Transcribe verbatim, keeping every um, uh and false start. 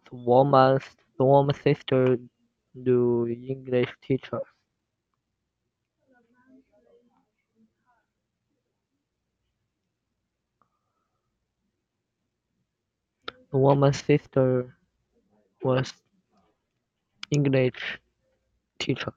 The woman's the woman's sister do English teacher. The woman's sister was English teacher.